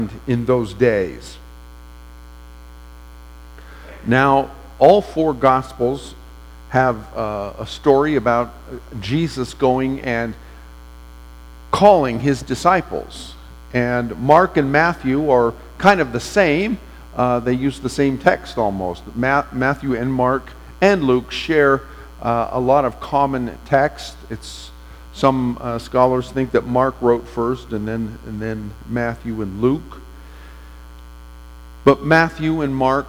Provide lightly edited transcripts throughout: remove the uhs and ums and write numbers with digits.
in those days. Now, all four Gospels have a story about Jesus going and calling his disciples. And Mark and Matthew are kind of the same. They use the same text almost. Matthew and Mark and Luke share a lot of common text. Some scholars think that Mark wrote first and then Matthew and Luke. But Matthew and Mark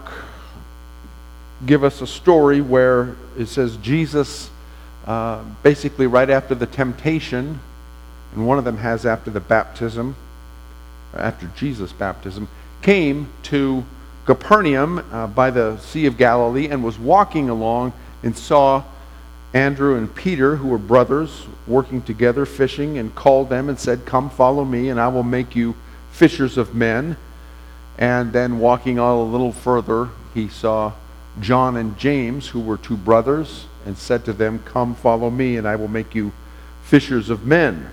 give us a story where it says Jesus, basically right after the temptation, and one of them has after the baptism, after Jesus' baptism, came to Capernaum by the Sea of Galilee and was walking along and saw Andrew and Peter, who were brothers, working together, fishing, and called them and said, "Come, follow me, and I will make you fishers of men." And then walking on a little further, he saw John and James, who were two brothers, and said to them, "Come, follow me, and I will make you fishers of men."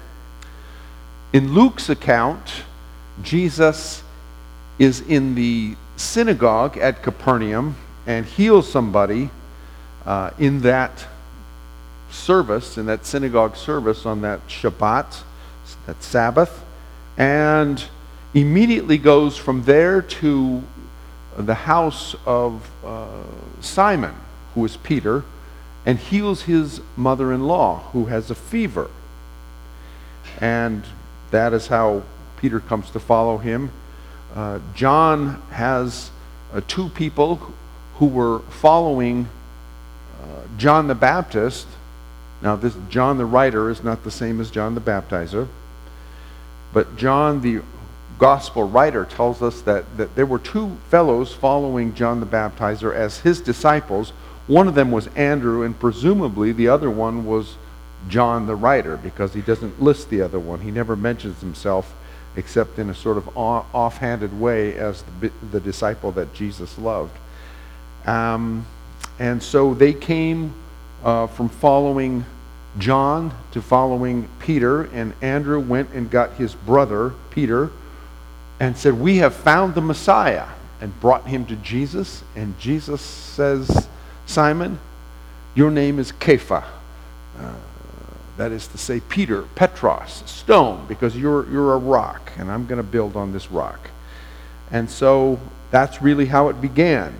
In Luke's account, Jesus is in the synagogue at Capernaum and heals somebody in that service, in that synagogue service on that Shabbat, that Sabbath, and immediately goes from there to the house of Simon, who is Peter, and heals his mother-in-law, who has a fever. And that is how Peter comes to follow him. John has two people who were following John the Baptist. Now, this John the writer is not the same as John the Baptizer, but John the Gospel writer tells us that there were two fellows following John the Baptizer as his disciples. One of them was Andrew, and presumably the other one was John the writer, because he doesn't list the other one. He never mentions himself except in a sort of offhanded way as the disciple that Jesus loved. And so they came from following John to following Peter, and Andrew went and got his brother Peter and said, "We have found the Messiah," and brought him to Jesus. And Jesus says, "Simon, your name is Kepha." That is to say, Peter, Petros, stone, because you're a rock, and I'm going to build on this rock. And so that's really how it began.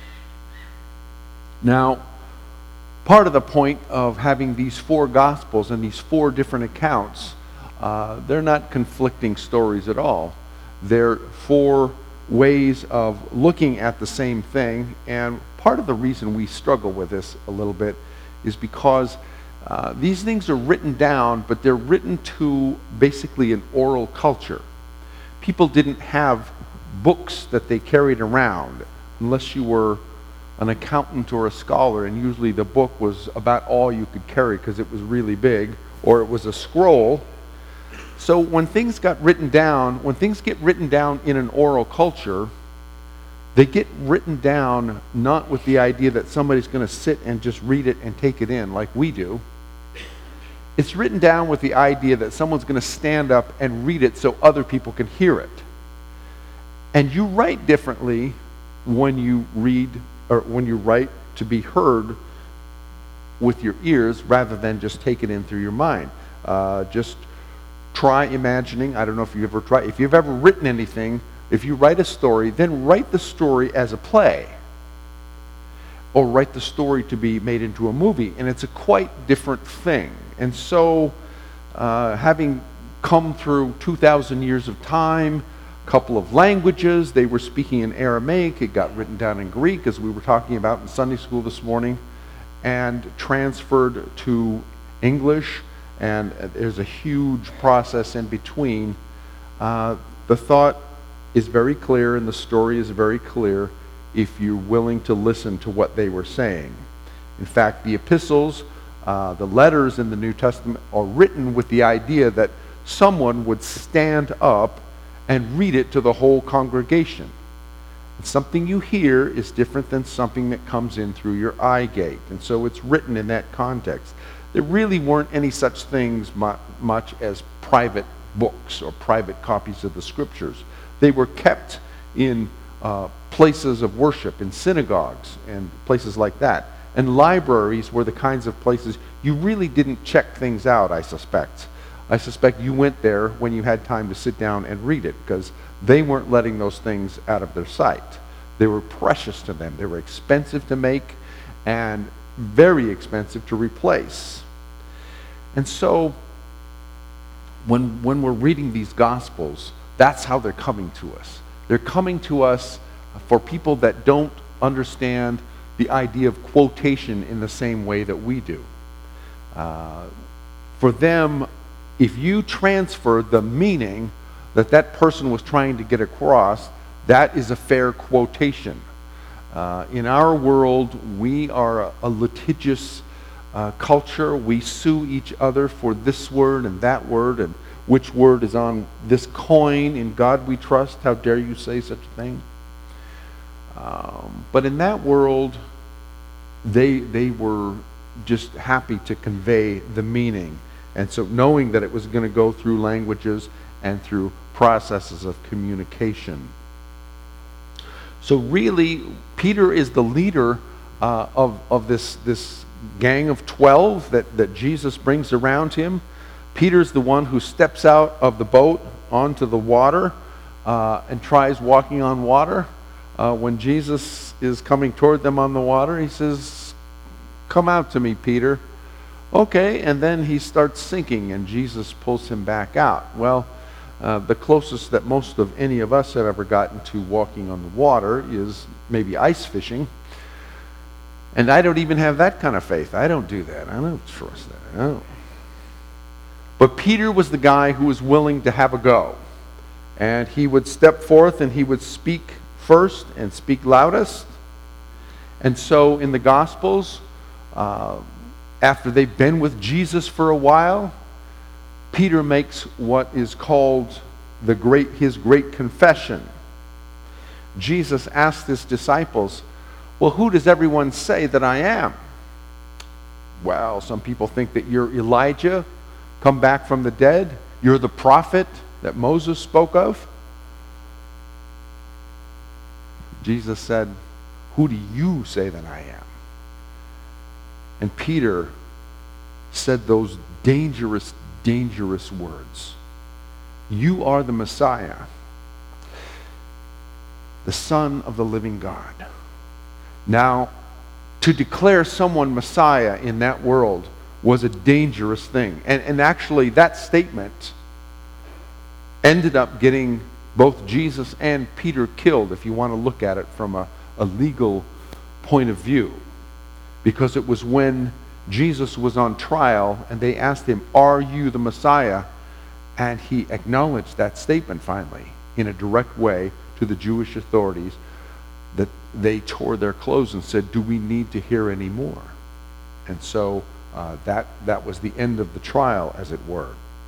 Now, part of the point of having these four Gospels and these four different accounts, they're not conflicting stories at all. They're four ways of looking at the same thing, and part of the reason we struggle with this a little bit is because these things are written down, but they're written to basically an oral culture. People didn't have books that they carried around unless you were an accountant or a scholar, and usually the book was about all you could carry because it was really big, or it was a scroll. So when things get written down in an oral culture, they get written down not with the idea that somebody's going to sit and just read it and take it in like we do. It's written down with the idea that someone's going to stand up and read it so other people can hear it. And you write differently when you read, or when you write to be heard with your ears rather than just take it in through your mind. Just try imagining. I don't know if you've ever written anything. If you write a story, then write the story as a play, or write the story to be made into a movie, and it's a quite different thing. And so, having come through 2,000 years of time, a couple of languages, they were speaking in Aramaic, it got written down in Greek, as we were talking about in Sunday school this morning, and transferred to English, and there's a huge process in between. The thought is very clear and the story is very clear if you're willing to listen to what they were saying. In fact, the epistles, the letters in the New Testament are written with the idea that someone would stand up and read it to the whole congregation. And something you hear is different than something that comes in through your eye gate. And so it's written in that context. There really weren't any such things much as private books or private copies of the scriptures. They were kept in places of worship, in synagogues and places like that. And libraries were the kinds of places you really didn't check things out, I suspect. I suspect you went there when you had time to sit down and read it, because they weren't letting those things out of their sight. They were precious to them. They were expensive to make and very expensive to replace. And so when we're reading these Gospels, that's how they're coming to us. They're coming to us for people that don't understand the idea of quotation in the same way that we do. For them, if you transfer the meaning that that person was trying to get across, that is a fair quotation. In our world, we are a litigious culture. We sue each other for this word and that word, and which word is on this coin. In God we trust. How dare you say such a thing? But in that world, they were just happy to convey the meaning. And so knowing that it was going to go through languages and through processes of communication. So really, Peter is the leader of this gang of 12 that Jesus brings around him. Peter's the one who steps out of the boat onto the water and tries walking on water. When Jesus is coming toward them on the water, he says, "Come out to me, Peter." Okay, and then he starts sinking, and Jesus pulls him back out. Well, the closest that most of any of us have ever gotten to walking on the water is maybe ice fishing. And I don't even have that kind of faith. I don't do that. I don't trust that. I don't. But Peter was the guy who was willing to have a go. And he would step forth and he would speak first and speak loudest. And so in the Gospels, after they've been with Jesus for a while, Peter makes what is called his great confession. Jesus asked his disciples, "Well, who does everyone say that I am?" Well, some people think that you're Elijah, come back from the dead. You're the prophet that Moses spoke of. Jesus said, "Who do you say that I am?" And Peter said those dangerous, dangerous words. "You are the Messiah, the Son of the living God." Now, to declare someone Messiah in that world was a dangerous thing. And actually, that statement ended up getting both Jesus and Peter killed, if you want to look at it from a legal point of view. Because it was when Jesus was on trial and they asked him, "Are you the Messiah?" And he acknowledged that statement finally in a direct way to the Jewish authorities, that they tore their clothes and said, "Do we need to hear any more?" And so that was the end of the trial, as it were.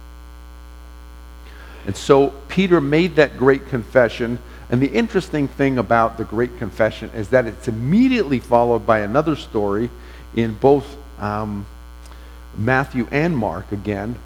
And so Peter made that great confession. And the interesting thing about the Great Confession is that it's immediately followed by another story in both Matthew and Mark again.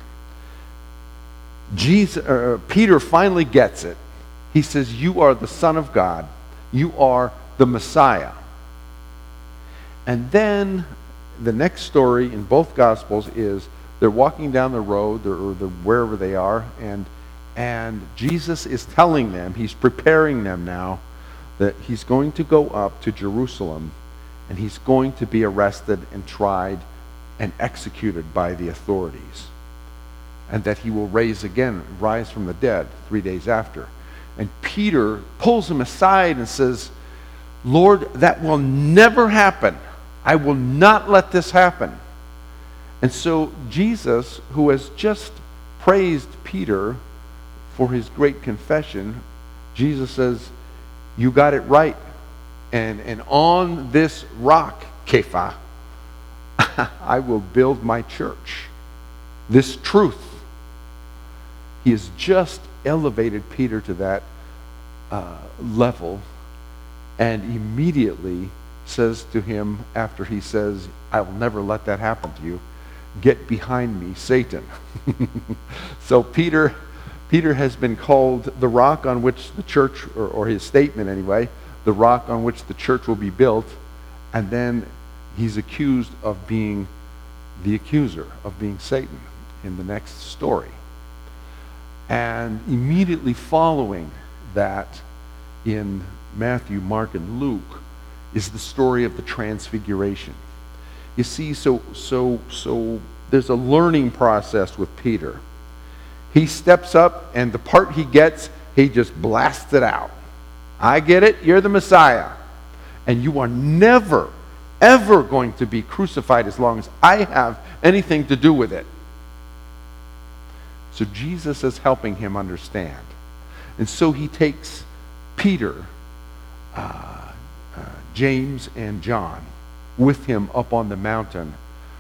Peter finally gets it. He says, "You are the Son of God. You are the Messiah." And then the next story in both Gospels is they're walking down the road or wherever they are, and Jesus is telling them, he's preparing them now, that he's going to go up to Jerusalem and he's going to be arrested and tried and executed by the authorities. And that he will rise from the dead 3 days after. And Peter pulls him aside and says, "Lord, that will never happen. I will not let this happen." And so Jesus, who has just praised Peter for his great confession, Jesus says, "You got it right. And on this rock, Kepha, I will build my church." This truth. He has just elevated Peter to that level, and immediately says to him, after he says, "I will never let that happen to you, get behind me, Satan." So Peter Peter has been called the rock on which the church, or his statement anyway, the rock on which the church will be built, and then he's accused of being the accuser, of being Satan in the next story. And immediately following that in Matthew, Mark, and Luke is the story of the Transfiguration. You see, so there's a learning process with Peter. He steps up, and the part he gets, he just blasts it out. I get it, you're the Messiah. And you are never, ever going to be crucified as long as I have anything to do with it. So Jesus is helping him understand. And so he takes Peter, James, and John with him up on the mountain.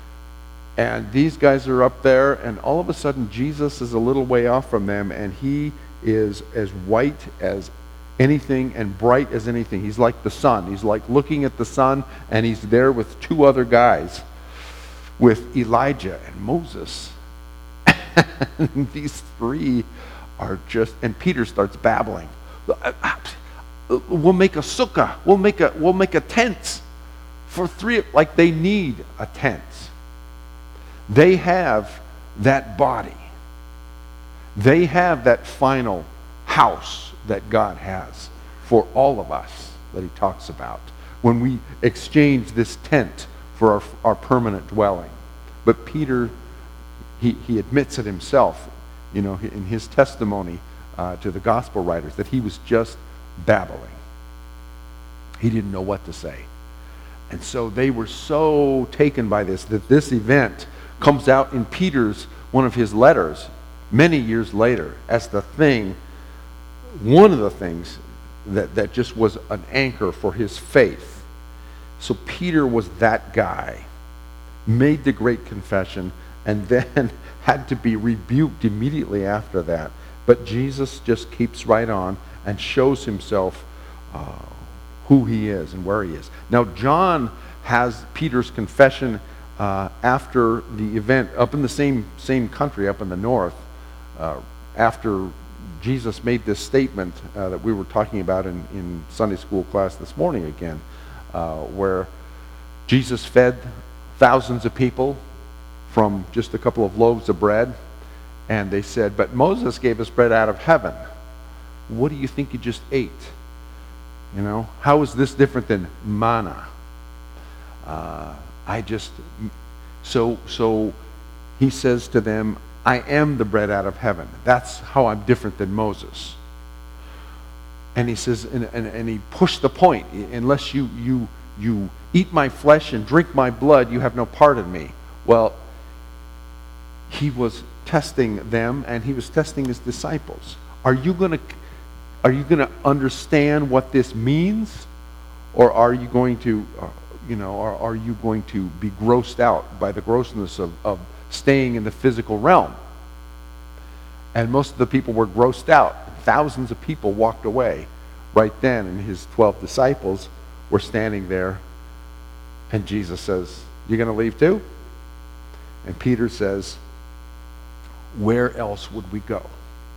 And these guys are up there, and all of a sudden Jesus is a little way off from them, and he is as white as anything and bright as anything. He's like the sun. He's like looking at the sun, and he's there with two other guys, with Elijah and Moses. And these three are just, and Peter starts babbling. We'll make a sukkah. We'll make a tent for three. Like they need a tent. They have that body. They have that final house that God has for all of us that he talks about when we exchange this tent for our permanent dwelling. But Peter, he admits it himself, in his testimony to the gospel writers, that he was just babbling. He didn't know what to say. And so they were so taken by this, that this event comes out in Peter's, one of his letters, many years later, as one of the things that just was an anchor for his faith. So Peter was that guy, made the great confession, and then had to be rebuked immediately after that. But Jesus just keeps right on and shows himself who he is and where he is. Now John has Peter's confession after the event up in the same country, up in the north, after Jesus made this statement that we were talking about in Sunday school class this morning again, where Jesus fed thousands of people from just a couple of loaves of bread, and they said, but Moses gave us bread out of heaven. What do you think you just ate? How is this different than manna? So he says to them, I am the bread out of heaven. That's how I'm different than Moses. And he says, and he pushed the point, unless you eat my flesh and drink my blood, you have no part in me. Well, he was testing them, and he was testing his disciples. Are you going to understand what this means, or are you going to are you going to be grossed out by the grossness of staying in the physical realm? And most of the people were grossed out. Thousands of people walked away right then, and his 12 disciples were standing there, and Jesus says, "You going to leave too?" And Peter says, "Where else would we go?"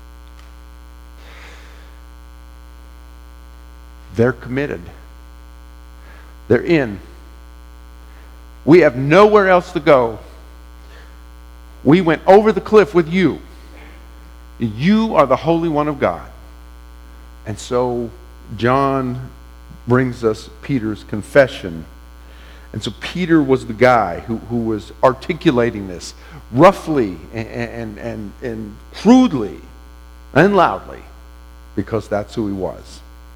They're committed. They're in. We have nowhere else to go. We went over the cliff with you. You are the Holy One of God. And so John brings us Peter's confession. And so Peter was the guy who was articulating this roughly and crudely and loudly, because that's who he was.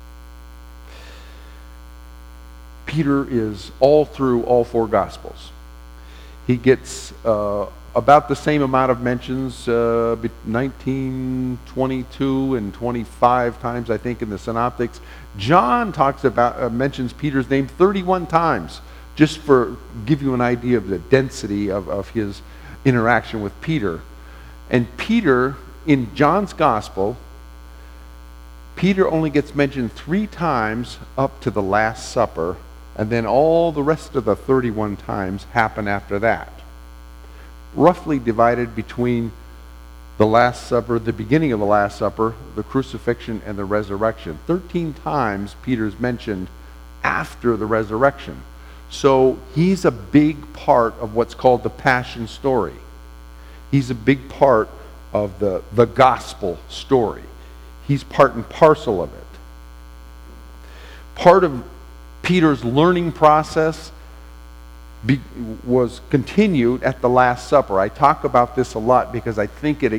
Peter is all through all four Gospels. He gets about the same amount of mentions, 19, 22, and 25 times, I think, in the Synoptics. John mentions Peter's name 31 times, just for give you an idea of the density of his interaction with Peter. And Peter, in John's Gospel, Peter only gets mentioned 3 times up to the Last Supper, and then all the rest of the 31 times happen after that. Roughly divided between the Last Supper, the beginning of the Last Supper, the crucifixion, and the resurrection. 13 times Peter's mentioned after the resurrection. So he's a big part of what's called the Passion story. He's a big part of the gospel story. He's part and parcel of it. Part of Peter's learning process was continued at the Last Supper. I talk about this a lot because I think it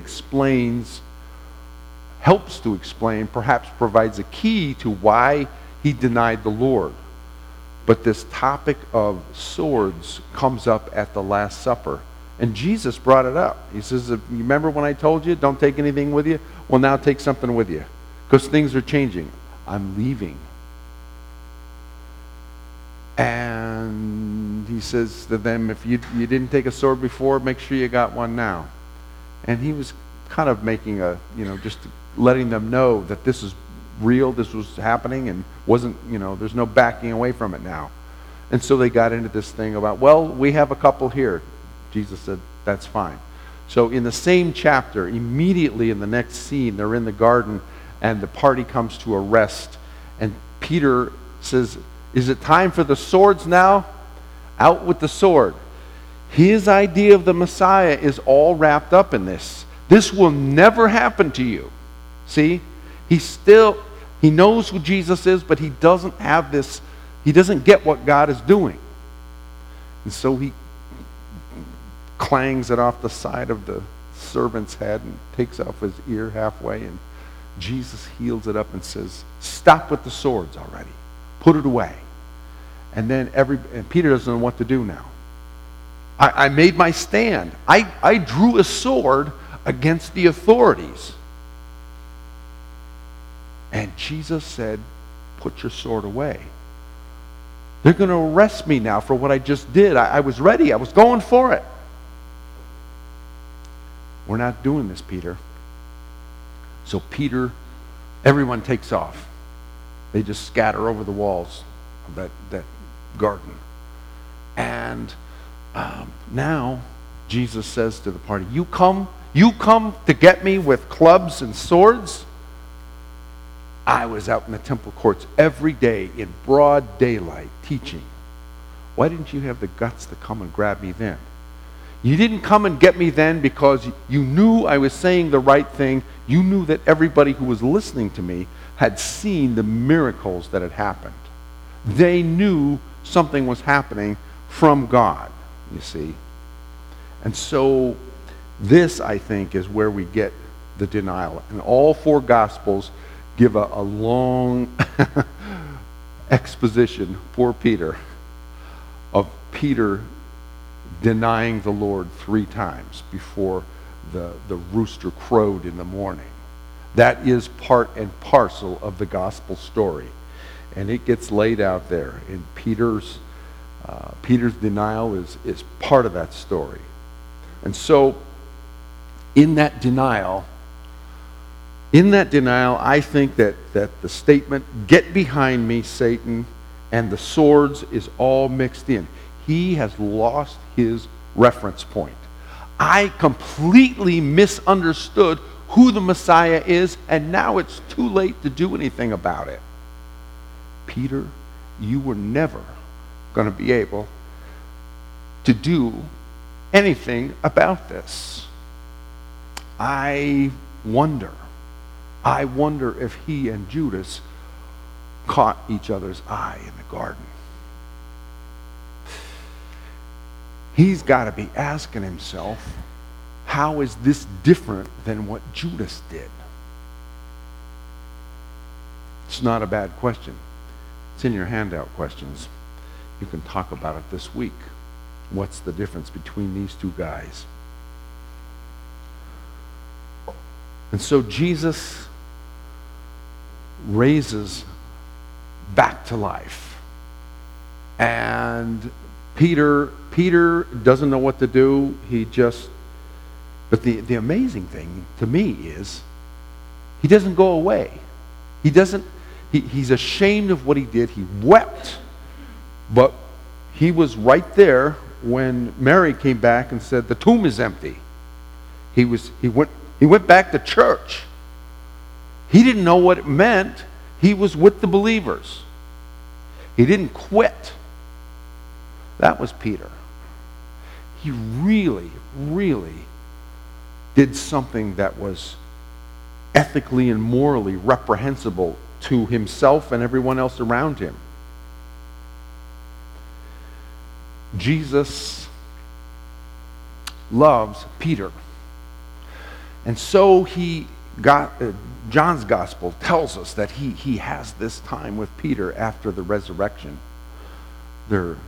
helps to explain, perhaps provides a key to why he denied the Lord. But this topic of swords comes up at the Last Supper. And Jesus brought it up. He says, you remember when I told you, don't take anything with you? Well, now take something with you. Because things are changing. I'm leaving. And he says to them, if you didn't take a sword before, make sure you got one now. And he was kind of making just letting them know that this is real, this was happening, and there's no backing away from it now. And so they got into this thing about, well, we have a couple here. Jesus said, that's fine. So in the same chapter, immediately in the next scene, they're in the garden, and the party comes to a rest. And Peter says, is it time for the swords now? Out with the sword. His idea of the Messiah is all wrapped up in this. This will never happen to you. See? He knows who Jesus is, but he doesn't have this, he doesn't get what God is doing. And so he clangs it off the side of the servant's head and takes off his ear halfway, and Jesus heals it up and says, stop with the swords already. Put it away. And then Peter doesn't know what to do now. I made my stand. I drew a sword against the authorities. And Jesus said, put your sword away. They're going to arrest me now for what I just did. I was ready. I was going for it. We're not doing this, Peter. So everyone takes off. They just scatter over the walls of that garden. And now Jesus says to the party, you come to get me with clubs and swords? I was out in the temple courts every day in broad daylight teaching. Why didn't you have the guts to come and grab me then? You didn't come and get me then because you knew I was saying the right thing. You knew that everybody who was listening to me had seen the miracles that had happened. They knew something was happening from God, you see. And so this, I think, is where we get the denial. And all four Gospels give a long exposition for Peter of Peter denying the Lord 3 times before the rooster crowed in the morning. That is part and parcel of the gospel story. And it gets laid out there. And Peter's denial is part of that story. And so in that denial, I think that the statement, get behind me, Satan, and the swords is all mixed in. He has lost his reference point. I completely misunderstood who the Messiah is, and now it's too late to do anything about it. Peter, you were never going to be able to do anything about this. I wonder if he and Judas caught each other's eye in the garden. He's got to be asking himself, how is this different than what Judas did? It's not a bad question. It's in your handout questions. You can talk about it this week. What's the difference between these two guys? And so Jesus raises back to life. And Peter doesn't know what to do. But the amazing thing to me is he doesn't go away. He's ashamed of what he did. He wept. But he was right there when Mary came back and said, the tomb is empty. He went He went back to church. He didn't know what it meant. He was with the believers. He didn't quit. That was Peter. He really, really did something that was ethically and morally reprehensible to himself and everyone else around him. Jesus loves Peter. And so John's gospel tells us that he has this time with Peter after the resurrection. They're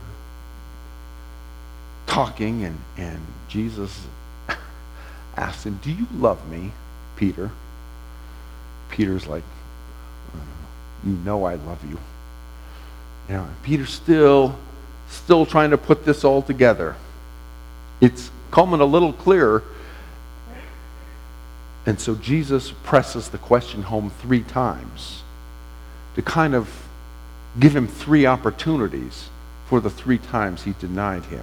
talking, and Jesus asks him, "Do you love me, Peter?" Peter's like, "You know I love you." You know, Peter's still trying to put this all together. It's coming a little clearer. And so Jesus presses the question home 3 times to kind of give him 3 opportunities for the 3 times he denied him.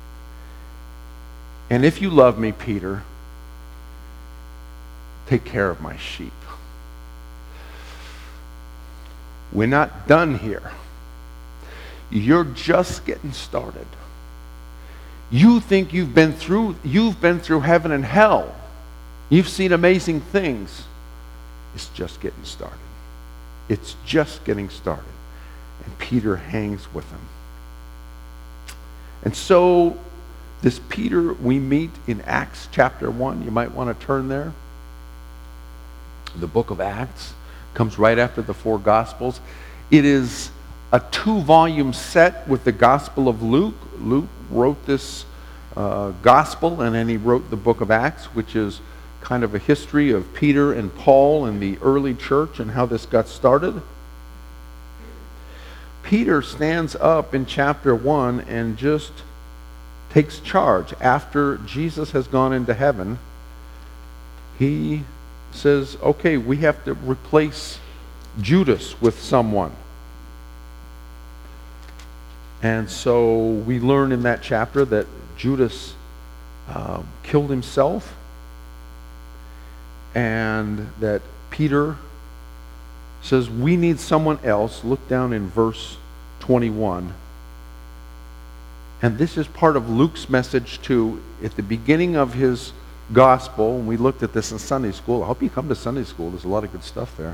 "And if you love me, Peter, take care of my sheep." We're not done here. You're just getting started. You think you've been through heaven and hell. You've seen amazing things. It's just getting started. It's just getting started. And Peter hangs with him. And so this Peter we meet in Acts chapter 1. You might want to turn there. The book of Acts comes right after the 4 Gospels. It is a 2-volume set with the Gospel of Luke. Luke wrote this Gospel, and then he wrote the book of Acts, which is kind of a history of Peter and Paul and the early church and how this got started. Peter stands up in chapter 1 and just takes charge. After Jesus has gone into heaven, he says, okay, we have to replace Judas with someone. And so we learn in that chapter that Judas killed himself, and that Peter says, we need someone else. Look down in verse 21. And this is part of Luke's message too. At the beginning of his gospel, and we looked at this in Sunday school. I hope you come to Sunday school. There's a lot of good stuff there.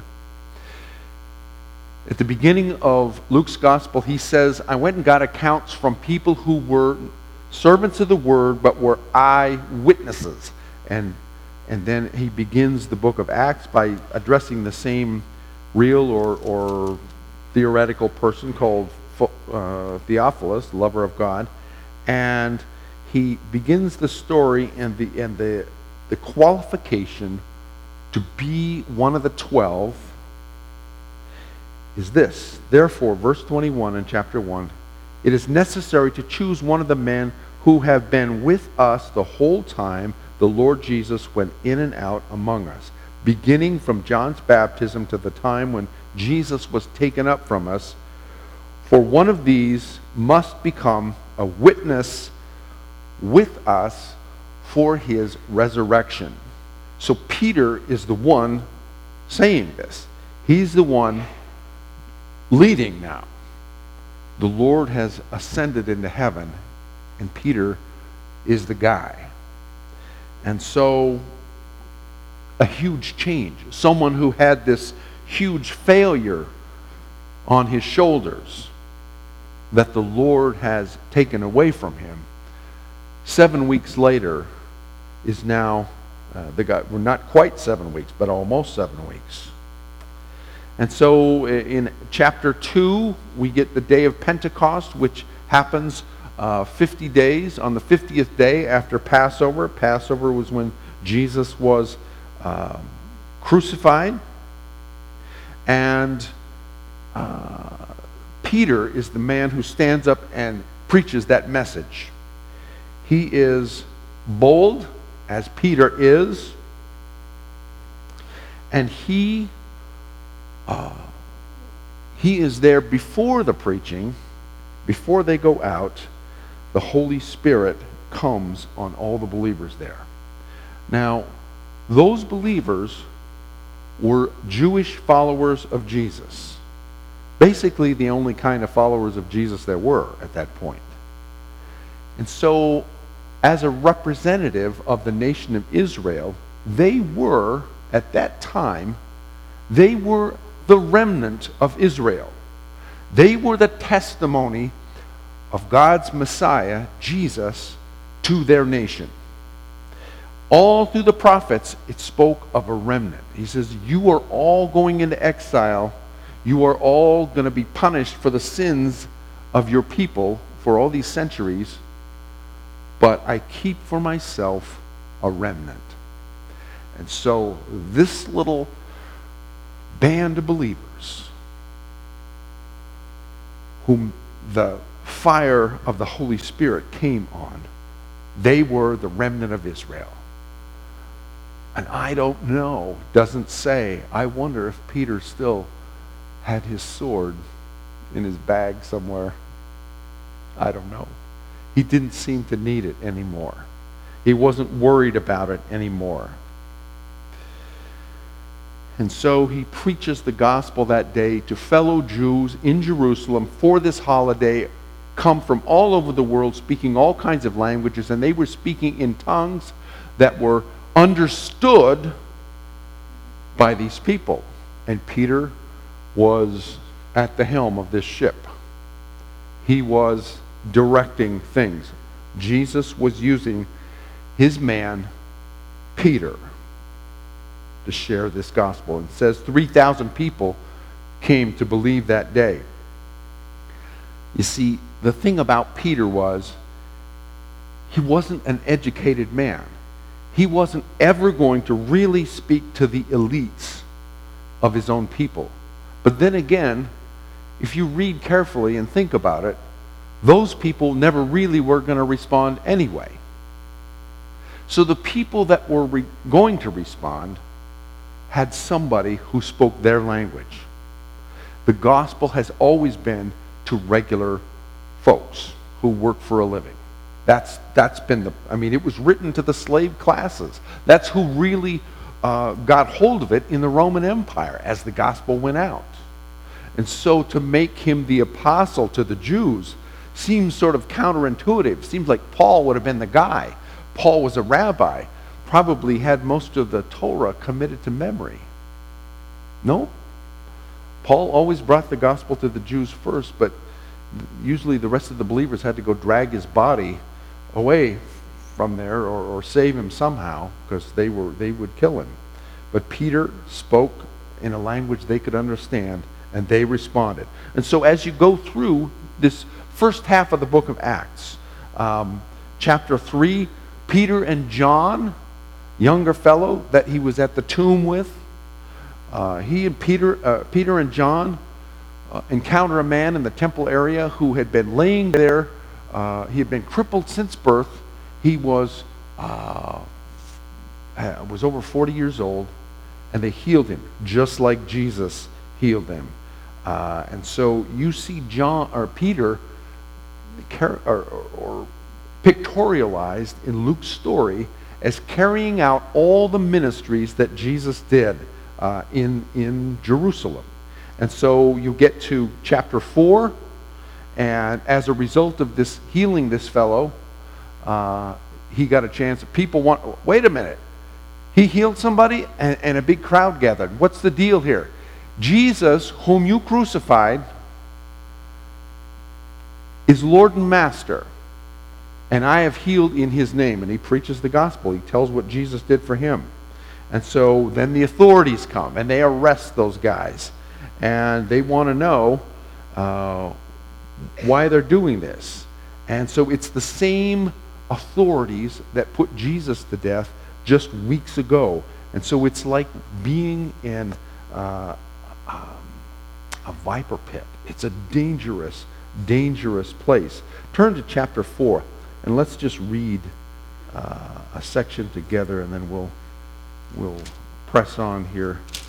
At the beginning of Luke's gospel, he says, I went and got accounts from people who were servants of the word, but were eyewitnesses. And then he begins the book of Acts by addressing the same real or theoretical person called Theophilus, lover of God. And he begins the story and the qualification to be one of the 12 is this. Therefore, verse 21 in chapter 1, it is necessary to choose one of the men who have been with us the whole time the Lord Jesus went in and out among us, beginning from John's baptism to the time when Jesus was taken up from us. For one of these must become a witness with us for his resurrection. So Peter is the one saying this. He's the one leading now. The Lord has ascended into heaven, and Peter is the guy. And so, a huge change. Someone who had this huge failure on his shoulders that the Lord has taken away from him, 7 weeks later is now the guy. We're not quite 7 weeks, but almost 7 weeks. And so in chapter 2, we get the day of Pentecost, which happens 50 days. On the 50th day after Passover. Passover was when Jesus was crucified. And Peter is the man who stands up and preaches that message. He is bold, as Peter is. And he is there before the preaching, before they go out. The Holy Spirit comes on all the believers there. Now, Those believers were Jewish followers of Jesus. Basically the only kind of followers of Jesus there were at that point. And so, as a representative of the nation of Israel, they were, at that time, they were the remnant of Israel. They were the testimony of God's Messiah, Jesus, to their nation. All through the prophets, it spoke of a remnant. He says, you are all going into exile. You are all going to be punished for the sins of your people for all these centuries. But I keep for myself a remnant. And so this little band of believers, whom the fire of the Holy Spirit came on, they were the remnant of Israel. And I don't know, doesn't say. I wonder if Peter still had his sword in his bag somewhere. I don't know. He didn't seem to need it anymore. He wasn't worried about it anymore. And so he preaches the gospel that day to fellow Jews in Jerusalem for this holiday, come from all over the world, speaking all kinds of languages, and they were speaking in tongues that were understood by these people. And Peter was at the helm of this ship. He was directing things. Jesus was using his man, Peter, to share this gospel. And it says 3,000 people came to believe that day. You see, the thing about Peter was, he wasn't an educated man. He wasn't ever going to really speak to the elites of his own people. But then again, if you read carefully and think about it, those people never really were going to respond anyway. So the people that were going to respond had somebody who spoke their language. The gospel has always been to regular folks who work for a living. That's been it was written to the slave classes. That's who really got hold of it in the Roman Empire as the gospel went out. And so to make him the apostle to the Jews seems sort of counterintuitive. Seems like Paul would have been the guy. Paul was a rabbi, probably had most of the Torah committed to memory. No? Paul always brought the gospel to the Jews first, but usually the rest of the believers had to go drag his body away from there or save him somehow, because they would kill him. But Peter spoke in a language they could understand, and they responded. And so as you go through this first half of the book of Acts, chapter 3, Peter and John, younger fellow that he was at the tomb with, Peter and John encounter a man in the temple area who had been laying there. He had been crippled since birth. He was over 40 years old, and they healed him just like Jesus healed them. And so you see Peter pictorialized in Luke's story as carrying out all the ministries that Jesus did in Jerusalem. And so you get to chapter 4, and as a result of this healing this fellow, he got a chance. People wait a minute. He healed somebody, and a big crowd gathered. What's the deal here? Jesus, whom you crucified, is Lord and Master, and I have healed in his name. And he preaches the gospel. He tells what Jesus did for him. And so then the authorities come, and they arrest those guys. And they want to know why they're doing this. And so it's the same authorities that put Jesus to death just weeks ago. And so it's like being in a viper pit. It's a dangerous, dangerous place. Turn to chapter 4, and let's just read a section together, and then we'll press on here.